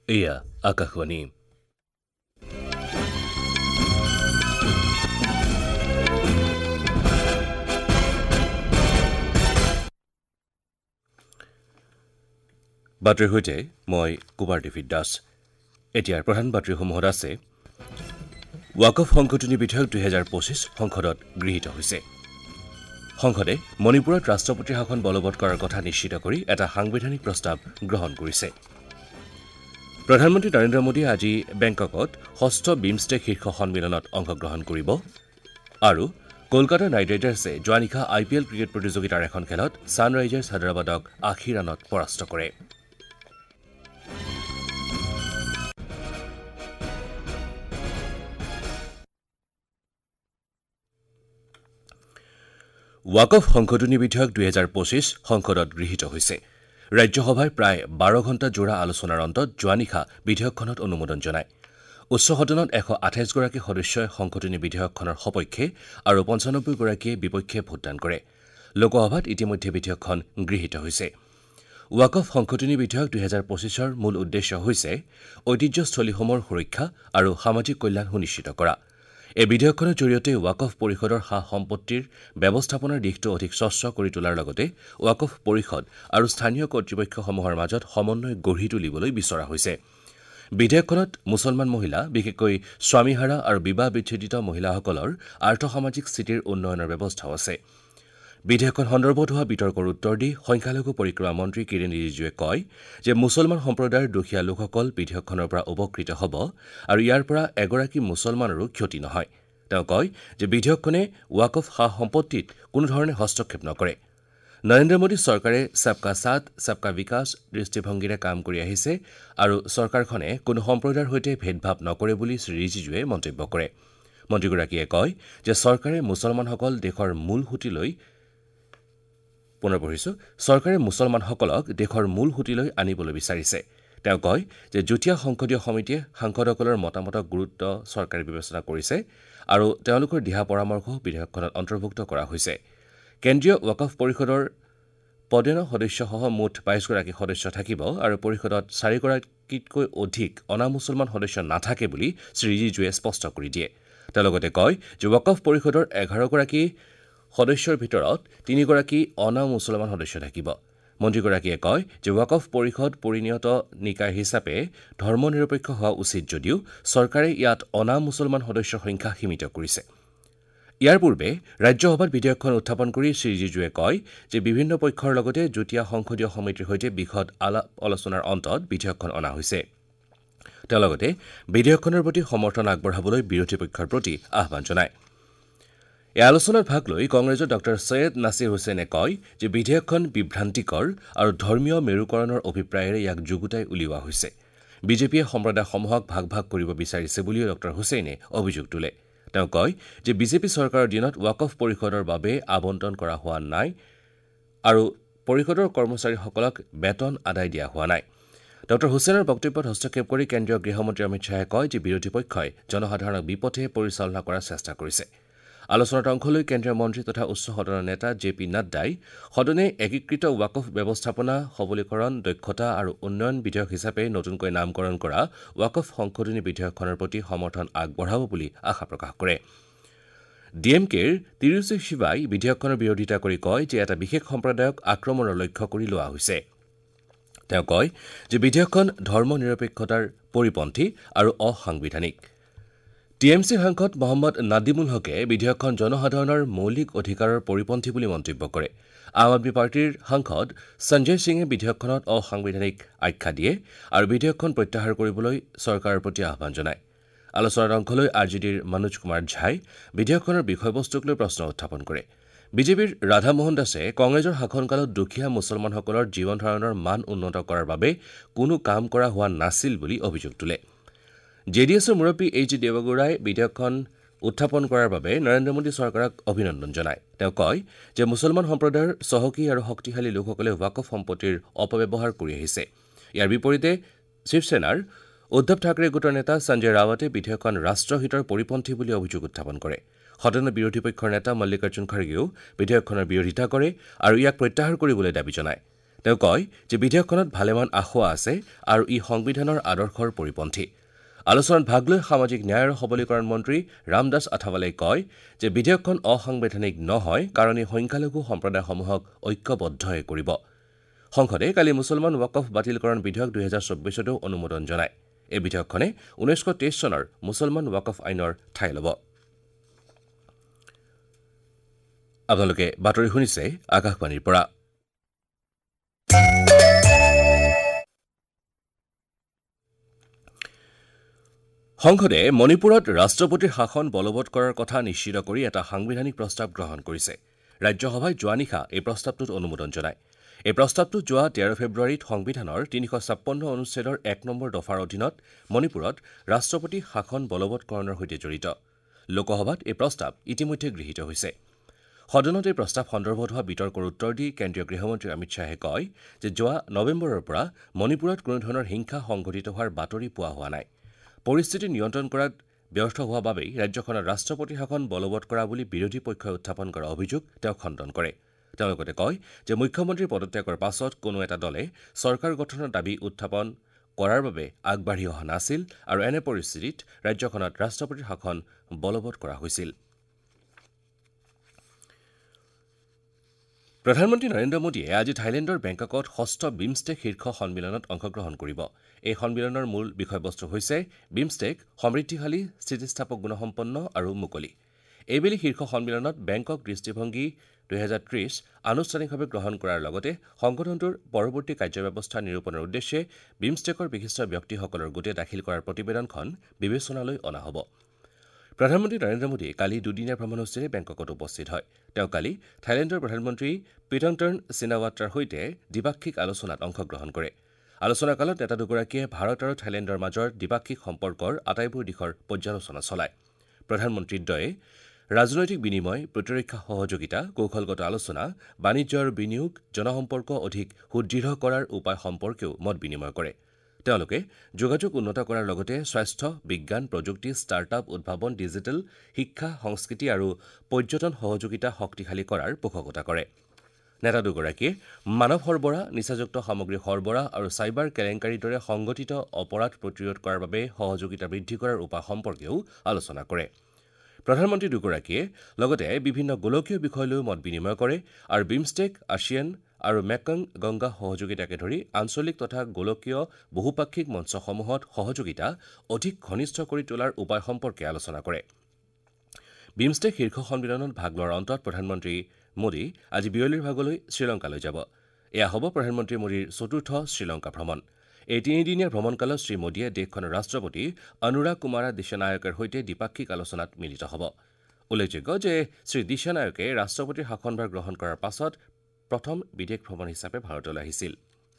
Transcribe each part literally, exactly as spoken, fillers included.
এয়া আকাশবাণী। বাতৰিৰ সৈতে মই কুমাৰ দেৱিত দাস। এতিয়াৰ প্ৰধান বাতৰিসমূহত আছে ৱাকফ সংশোধনী বিধেয়ক দুহেজাৰ পঁচিছ সংসদত গৃহীত হৈছে। সংসদে মণিপুৰত ৰাষ্ট্ৰপতিৰ শাসন বলবৎ কৰাৰ কথা নিশ্চিত কৰি এটা সাংবিধানিক প্ৰস্তাৱ গ্ৰহণ কৰিছে। প্ৰধানমন্ত্ৰী নৰেন্দ্ৰ মোদীয়ে আজি বেংককত ষষ্ঠ বিমষ্টেক শীৰ্ষ সন্মিলনত অংশগ্ৰহণ কৰিব আৰু কলকাতা নাইট ৰাইডাৰ্ছে যোৱা নিশা আই পি এল ক্ৰিকেট প্ৰতিযোগিতাৰ এখন খেলত ছানৰাইজাৰ্ছ হায়দৰাবাদক আশী ৰানত পৰাস্ত কৰে। ৱাকফ সংশোধনী বিধেয়ক দুহেজাৰ পঁচিছ সংসদত গৃহীত হৈছে। ৰাজ্যসভাই প্ৰায় বাৰ ঘণ্টা জোৰা আলোচনাৰ অন্তত যোৱা নিশা বিধেয়কখনত অনুমোদন জনায়। উচ্চ সদনত এশ আঠাইছগৰাকী সদস্যই সংশোধনী বিধেয়কখনৰ সপক্ষে আৰু পঞ্চানব্বৈগৰাকীয়ে বিপক্ষে ভোটদান কৰে। লোকসভাত ইতিমধ্যে বিধেয়কখন গৃহীত হৈছে। ৱাকফ সংশোধনী বিধেয়ক দুহেজাৰ পঁচিছৰ মূল উদ্দেশ্য হৈছে ঐতিহ্যস্থলীসমূহৰ সুৰক্ষা আৰু সামাজিক কল্যাণ সুনিশ্চিত কৰা। এই বিধেয়কখনৰ জৰিয়তে ৱাকফ পৰিষদৰ সা সম্পত্তিৰ ব্যৱস্থাপনাৰ দিশটো অধিক স্বচ্ছ কৰি তোলাৰ লগতে ৱাকফ পৰিষদ আৰু স্থানীয় কৰ্তৃপক্ষসমূহৰ মাজত সমন্বয় গঢ়ি তুলিবলৈ বিচৰা হৈছে। বিধেয়কখনত মুছলমান মহিলা, বিশেষকৈ স্বামীহাৰা আৰু বিবাহ বিচ্ছেদিত মহিলাসকলৰ আৰ্থসামাজিক স্থিতিৰ উন্নয়নৰ ব্যৱস্থাও আছে। বিধেয়কখন সন্দৰ্ভত হোৱা বিতৰ্কৰ উত্তৰ দি সংখ্যালঘু পৰিক্ৰমা মন্ত্ৰী কিৰেণ ৰিজিজুৱে কয় যে মুছলমান সম্প্ৰদায়ৰ দুখীয়া লোকসকল বিধেয়কখনৰ পৰা উপকৃত হ'ব আৰু ইয়াৰ পৰা এগৰাকী মুছলমানৰো ক্ষতি নহয়। তেওঁ কয় যে বিধেয়কখনে ৱাকফ সা সম্পত্তিত কোনোধৰণে হস্তক্ষেপ নকৰে। নৰেন্দ্ৰ মোদী চৰকাৰে সবকা সাথ সবকা বিকাশ দৃষ্টিভংগীৰে কাম কৰি আহিছে আৰু চৰকাৰখনে কোনো সম্প্ৰদায়ৰ সৈতে ভেদভাৱ নকৰে বুলি শ্ৰী ৰিজিজুৱে মন্তব্য কৰে। মন্ত্ৰীগৰাকীয়ে কয় যে চৰকাৰে মুছলমানসকল দেশৰ মূল সুঁতিলৈ পুনৰ পঢ়িছো চৰকাৰে মুছলমানসকলক দেশৰ মূল সুঁতিলৈ আনিবলৈ বিচাৰিছে। তেওঁ কয় যে যুটীয়া সংসদীয় সমিতিয়ে সাংসদসকলৰ মতামতক গুৰুত্ব চৰকাৰে বিবেচনা কৰিছে আৰু তেওঁলোকৰ দিহা পৰামৰ্শও বিধেয়কখনত অন্তৰ্ভুক্ত কৰা হৈছে। কেন্দ্ৰীয় ৱাকফ পৰিষদৰ পদেন সদস্যসহ মুঠ বাইছগৰাকী সদস্য থাকিব আৰু পৰিষদত চাৰিগৰাকীতকৈ অধিক অনা মুছলমান সদস্য নাথাকে বুলি শ্ৰী ৰিজিজুৱে স্পষ্ট কৰি দিয়ে। তেওঁ লগতে কয় যে ৱাকফ পৰিষদৰ এঘাৰগৰাকী সদস্যৰ ভিতৰত তিনিগৰাকী অনা মুছলমান সদস্য থাকিব। মন্ত্ৰীগৰাকীয়ে কয় যে ৱাকফ পৰিষদ পৰিণত নিকায় হিচাপে ধৰ্মনিৰপেক্ষ হোৱা উচিত যদিও চৰকাৰে ইয়াত অনা মুছলমান সদস্যৰ সংখ্যা সীমিত কৰিছে। ইয়াৰ পূৰ্বে ৰাজ্যসভাত বিধেয়কখন উত্থাপন কৰি শ্ৰী ৰিজিজুৱে কয় যে বিভিন্ন পক্ষৰ লগতে যুটীয়া সংসদীয় সমিতিৰ সৈতে বিশদ আলাপ আলোচনাৰ অন্তত বিধেয়কখন অনা হৈছে। তেওঁ লগতে বিধেয়কখনৰ প্ৰতি সমৰ্থন আগবঢ়াবলৈ বিৰোধী পক্ষৰ প্ৰতি আহ্বান জনায়। এই আলোচনাত ভাগ লৈ কংগ্ৰেছৰ ডঃ ছৈয়দ নাছিৰ হুছেইনে কয় যে বিধেয়কখন বিভ্ৰান্তিকৰ আৰু ধৰ্মীয় মেৰুকৰণৰ অভিপ্ৰায়েৰে ইয়াক যুগুতাই উলিওৱা হৈছে। বিজেপিয়ে সম্প্ৰদায়সমূহক ভাগ ভাগ কৰিব বিচাৰিছে বুলিও ডঃ হুছেইনে অভিযোগ তোলে। তেওঁ কয় যে বিজেপি চৰকাৰৰ দিনত ৱাকফ পৰিষদৰ বাবে আবণ্টন কৰা হোৱা নাই আৰু পৰিষদৰ কৰ্মচাৰীসকলক বেতন আদায় দিয়া হোৱা নাই। ডঃ হুছেইনৰ বক্তব্যত হস্তক্ষেপ কৰি কেন্দ্ৰীয় গৃহমন্ত্ৰী অমিত শ্বাহে কয় যে বিৰোধী পক্ষই জনসাধাৰণক বিপথে পৰিচালনা কৰাৰ চেষ্টা কৰিছে। আলোচনাত অংশ লৈ কেন্দ্ৰীয় মন্ত্ৰী তথা উচ্চ সদনৰ নেতা জে পি নাড্ডাই সদনে একীকৃত ৱাকফ ব্যৱস্থাপনা সবলীকৰণ দক্ষতা আৰু উন্নয়ন বিধেয়ক হিচাপে নতুনকৈ নামকৰণ কৰা ৱাকফ সংশোধনী বিধেয়কখনৰ প্ৰতি সমৰ্থন আগবঢ়াব বুলি আশা প্ৰকাশ কৰে। ডি এম কেৰ তিৰুচি শিৱাই বিধেয়কখনৰ বিৰোধিতা কৰি কয় যে এটা বিশেষ সম্প্ৰদায়ক আক্ৰমণৰ লক্ষ্য কৰি লোৱা হৈছে। তেওঁ কয় যে বিধেয়কখন ধৰ্ম নিৰপেক্ষতাৰ পৰিপন্থী আৰু অসাংবিধানিক। টি এম চিৰ সাংসদ মহম্মদ নাদিমুল হকে বিধেয়কখন জনসাধাৰণৰ মৌলিক অধিকাৰৰ পৰিপন্থী বুলি মন্তব্য কৰে। আম আদমী পাৰ্টীৰ সাংসদ সঞ্জয় সিঙে বিধেয়কখনত অসাংবিধানিক আখ্যা দিয়ে আৰু বিধেয়কখন প্ৰত্যাহাৰ কৰিবলৈ চৰকাৰৰ প্ৰতি আহ্বান জনায়। আলোচনাত অংশ লৈ আৰ জে ডিৰ মনোজ কুমাৰ ঝাই বিধেয়কখনৰ বিষয়বস্তুক লৈ প্ৰশ্ন উত্থাপন কৰে। বিজেপিৰ ৰাধা মোহন দাসে কংগ্ৰেছৰ শাসনকালত দুখীয়া মুছলমানসকলৰ জীৱন ধাৰণৰ মান উন্নত কৰাৰ বাবে কোনো কাম কৰা হোৱা নাছিল বুলি অভিযোগ তোলে। জে ডি এছৰ মুৰব্বী এইচ ডি দেৱগৌড়াই বিধেয়কখন উত্থাপন কৰাৰ বাবে নৰেন্দ্ৰ মোদী চৰকাৰক অভিনন্দন জনায়। তেওঁ কয় যে মুছলমান সম্প্ৰদায়ৰ চহকী আৰু শক্তিশালী লোকসকলে ৱাকফ সম্পত্তিৰ অপব্যৱহাৰ কৰি আহিছে। ইয়াৰ বিপৰীতে শিৱসেনাৰ উদ্ধৱ ঠাকৰে গোটৰ নেতা সঞ্জয় ৰাৱটে বিধেয়কখন ৰাষ্ট্ৰহিতৰ পৰিপন্থী বুলি অভিযোগ উত্থাপন কৰে। সদনৰ বিৰোধী পক্ষৰ নেতা মল্লিকাৰ্জুন খাৰ্গেও বিধেয়কখনৰ বিৰোধিতা কৰে আৰু ইয়াক প্ৰত্যাহাৰ কৰিবলৈ দাবী জনায়। তেওঁ কয় যে বিধেয়কখনত ভালেমান আশোৱা আছে আৰু ই সংবিধানৰ আদৰ্শৰ পৰিপন্থী। আলোচনাত ভাগ লৈ সামাজিক ন্যায় আৰু সবলীকৰণ মন্ত্ৰী ৰামদাস আথাৱালে কয় যে বিধেয়কখন অসাংবিধানিক নহয় কাৰণ ই সংখ্যালঘু সম্প্ৰদায়সমূহক ঐক্যবদ্ধহে কৰিব। সংসদে কালি মুছলমান ৱাকফ বাতিলকৰণ বিধেয়ক দুহেজাৰ চৌব্বিছতো অনুমোদন জনায়। এই বিধেয়কখনে ঊনৈছশ তেইছ চনৰ মুছলমান ৱাকফ আইনৰ ঠাই ল'ব। আপোনালোকে বাতৰি শুনিছে আকাশবাণীৰ পৰা। সংসদে মণিপুৰত ৰাষ্ট্ৰপতিৰ শাসন বলবৎ কৰাৰ কথা নিশ্চিত কৰি এটা সাংবিধানিক প্ৰস্তাৱ গ্ৰহণ কৰিছে। ৰাজ্যসভাই যোৱা নিশা এই প্ৰস্তাৱটোত অনুমোদন জনায়। এই প্ৰস্তাৱটো যোৱা তেৰ ফেব্ৰুৱাৰীত সংবিধানৰ তিনিশ ছাপন্ন অনুচ্ছেদৰ এক নম্বৰ দফাৰ অধীনত মণিপুৰত ৰাষ্ট্ৰপতি শাসন বলবৎকৰণৰ সৈতে জড়িত। লোকসভাত এই প্ৰস্তাৱ ইতিমধ্যে গৃহীত হৈছে। সদনত এই প্ৰস্তাৱ সন্দৰ্ভত হোৱা বিতৰ্কৰ উত্তৰ দি কেন্দ্ৰীয় গৃহমন্ত্ৰী অমিত শ্বাহে কয় যে যোৱা নৱেম্বৰৰ পৰা মণিপুৰত কোনোধৰণৰ হিংসা সংঘটিত হোৱাৰ বাতৰি পোৱা হোৱা নাই। পৰিস্থিতি নিয়ন্ত্ৰণ কৰাত ব্যৰ্থ হোৱা বাবেই ৰাজ্যখনত ৰাষ্ট্ৰপতি শাসন বলবৎ কৰা বুলি বিৰোধী পক্ষই উত্থাপন কৰা অভিযোগ তেওঁ খণ্ডন কৰে। তেওঁ লগতে কয় যে মুখ্যমন্ত্ৰীৰ পদত্যাগৰ পাছত কোনো এটা দলে চৰকাৰ গঠনৰ দাবী উত্থাপন কৰাৰ বাবে আগবাঢ়ি অহা নাছিল আৰু এনে পৰিস্থিতিত ৰাজ্যখনত ৰাষ্ট্ৰপতিৰ শাসন বলবৎ কৰা হৈছিল। প্ৰধানমন্ত্ৰী নৰেন্দ্ৰ মোদীয়ে আজি থাইলেণ্ডৰ বেংককত ষষ্ঠ বিমষ্টেক শীৰ্ষ সন্মিলনত অংশগ্ৰহণ কৰিব। এই সন্মিলনৰ মূল বিষয়বস্তু হৈছে বিমষ্টেক সমৃদ্ধিশালী স্থিতিস্থাপক গুণসম্পন্ন আৰু মুকলি। এইবেলি শীৰ্ষ সন্মিলনত বেংকক দৃষ্টিভংগী দুহেজাৰ ত্ৰিশ আনুষ্ঠানিকভাৱে গ্ৰহণ কৰাৰ লগতে সংগঠনটোৰ পৰৱৰ্তী কাৰ্যব্যৱস্থা নিৰূপণৰ উদ্দেশ্যে বিমষ্টেকৰ বিশিষ্ট ব্যক্তিসকলৰ গোটে দাখিল কৰাৰ প্ৰতিবেদনখন বিবেচনালৈ অনা হ'ব। প্ৰধানমন্ত্ৰী নৰেন্দ্ৰ মোদী কালি দুদিনীয়া ভ্ৰমণসূচীৰে বেংককত উপস্থিত হয়। তেওঁ কালি থাইলেণ্ডৰ প্ৰধানমন্ত্ৰী পিটংটন চিনাৱাত্ৰাৰ সৈতে দ্বিপাক্ষিক আলোচনাত অংশগ্ৰহণ কৰে। আলোচনাকালত নেতা দুগৰাকীয়ে ভাৰত আৰু থাইলেণ্ডৰ মাজৰ দ্বিপাক্ষিক সম্পৰ্কৰ আটাইবোৰ দিশৰ পৰ্যালোচনা চলায়। প্ৰধানমন্ত্ৰীদ্বয়ে ৰাজনৈতিক বিনিময়, প্ৰতিৰক্ষা সহযোগিতা, কৌশলগত আলোচনা, বাণিজ্য আৰু বিনিয়োগ, জনসম্পৰ্ক অধিক সুদৃঢ় কৰাৰ উপায় সম্পৰ্কেও মত বিনিময় কৰে। তেওঁলোকে যোগাযোগ উন্নত কৰাৰ লগতে স্বাস্থ্য, বিজ্ঞান, প্ৰযুক্তি, ষ্টাৰ্টআপ, উদ্ভাৱন, ডিজিটেল, শিক্ষা, সংস্কৃতি আৰু পৰ্যটন সহযোগিতা শক্তিশালী কৰাৰ পোষকতা কৰে। নেতা দুগৰাকীয়ে মানৱ সৰবৰাহ, নিচাযুক্ত সামগ্ৰী সৰবৰাহ আৰু চাইবাৰ কেলেংকাৰীৰ দৰে সংগঠিত অপৰাধ প্ৰতিৰোধ কৰাৰ বাবে সহযোগিতা বৃদ্ধি কৰাৰ উপায় সম্পৰ্কেও আলোচনা কৰে। প্ৰধানমন্ত্ৰী দুগৰাকীয়ে লগতে বিভিন্ন গোলকীয় বিষয়লৈও মত বিনিময় কৰে আৰু বিমষ্টেক, আছিয়ান আৰু মেকং গংগা সহযোগিতাকে ধৰি আঞ্চলিক তথা গোলকীয় বহুপাক্ষিক মঞ্চসমূহত সহযোগিতা অধিক ঘনিষ্ঠ কৰি তোলাৰ উপায় সম্পৰ্কে আলোচনা কৰে। বিমষ্টেক শীৰ্ষ সন্মিলনত ভাগ লোৱাৰ অন্তত প্ৰধানমন্ত্ৰী মোদী আজি বিয়লিৰ ভাগলৈ শ্ৰীলংকালৈ যাব। এয়া হ'ব প্ৰধানমন্ত্ৰী মোদীৰ চতুৰ্থ শ্ৰীলংকা ভ্ৰমণ। এই তিনিদিনীয়া ভ্ৰমণকালত শ্ৰীমোদীয়ে দেশখনৰ ৰাষ্ট্ৰপতি অনুৰাগ কুমাৰা দিশানায়কৰ সৈতে দ্বিপাক্ষিক আলোচনাত মিলিত হ'ব। উল্লেখযোগ্য যে শ্ৰীদিশানায়কে ৰাষ্ট্ৰপতিৰ শাসনভাৰ গ্ৰহণ কৰাৰ পাছত প্ৰথম বিদেশ ভ্ৰমণ হিচাপে ভাৰতলৈ আহিছিল।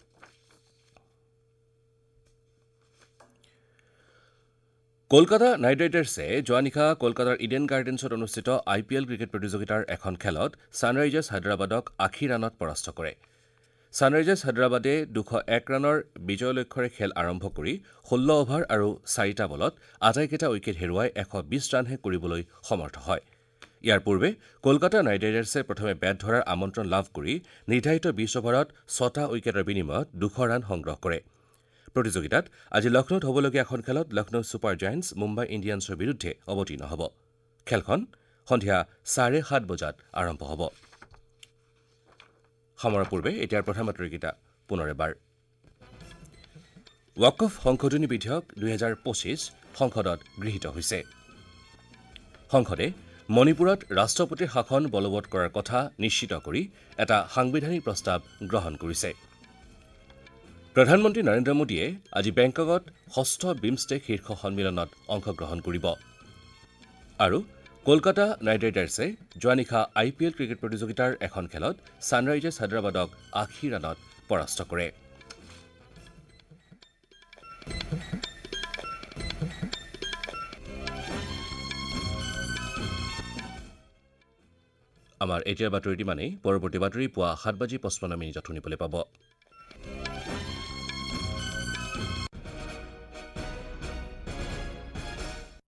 কলকাতা নাইট ৰাইডাৰ্ছে যোৱা নিশা কলকাতাৰ ইডেন গাৰ্ডেন্ছত অনুষ্ঠিত আই পি এল ক্ৰিকেট প্ৰতিযোগিতাৰ এখন খেলত ছানৰাইজাৰ্ছ হায়দৰাবাদক আশী ৰানত পৰাস্ত কৰে। ছানৰাইজাৰ্ছ হায়দৰাবাদে দুশ এক ৰানৰ বিজয় লক্ষ্যৰে খেল আৰম্ভ কৰি ষোল্ল অভাৰ আৰু চাৰিটা বলত আটাইকেইটা উইকেট হেৰুৱাই এশ বিশ ৰানহে কৰিবলৈ সমৰ্থ হয়। ইয়াৰ পূৰ্বে কলকাতা নাইট ৰাইডাৰ্ছে প্ৰথমে বেট ধৰাৰ আমন্ত্ৰণ লাভ কৰি নিৰ্ধাৰিত বিশ অভাৰত ছটা উইকেটৰ বিনিময়ত দুশ ৰান সংগ্ৰহ কৰে। প্ৰতিযোগিতাত আজি লক্ষ্ণৌত হ'বলগীয়া এখন খেলত লক্ষ্ণৌ ছুপাৰ জায়েণ্টছ মুম্বাই ইণ্ডিয়ানছৰ বিৰুদ্ধে অৱতীৰ্ণ হ'ব। খেলখন সন্ধিয়া চাৰে সাত বজাত আৰম্ভ হ'ব। সমাৰোহ পূৰ্বে এতিয়াৰ প্ৰধান বাতৰিকেইটা পুনৰ এবাৰ। ৱাকফ সংশোধনী বিধেয়ক দুহেজাৰ পঁচিছ সংসদত গৃহীত হৈছে। সংসদে মণিপুৰত ৰাষ্ট্ৰপতিৰ শাসন বলবৎ কৰাৰ কথা নিশ্চিত কৰি এটা সাংবিধানিক প্ৰস্তাৱ গ্ৰহণ কৰিছে। প্ৰধানমন্ত্ৰী নৰেন্দ্ৰ মোদীয়ে আজি বেংককত ষষ্ঠ বিমষ্টেক শীৰ্ষ সন্মিলনত অংশগ্ৰহণ কৰিব। আৰু কলকাতা নাইট ৰাইডাৰ্ছে যোৱা নিশা আই পি এল ক্ৰিকেট প্ৰতিযোগিতাৰ এখন খেলত ছানৰাইজাৰ্ছ হায়দৰাবাদক আশী ৰানত পৰাস্ত কৰে। আমাৰ এতিয়াৰ বাতৰিটি মানেই পৰৱৰ্তী বাতৰি পুৱা সাত বাজি পঁচপন্ন মিনিটত শুনিবলৈ পাব।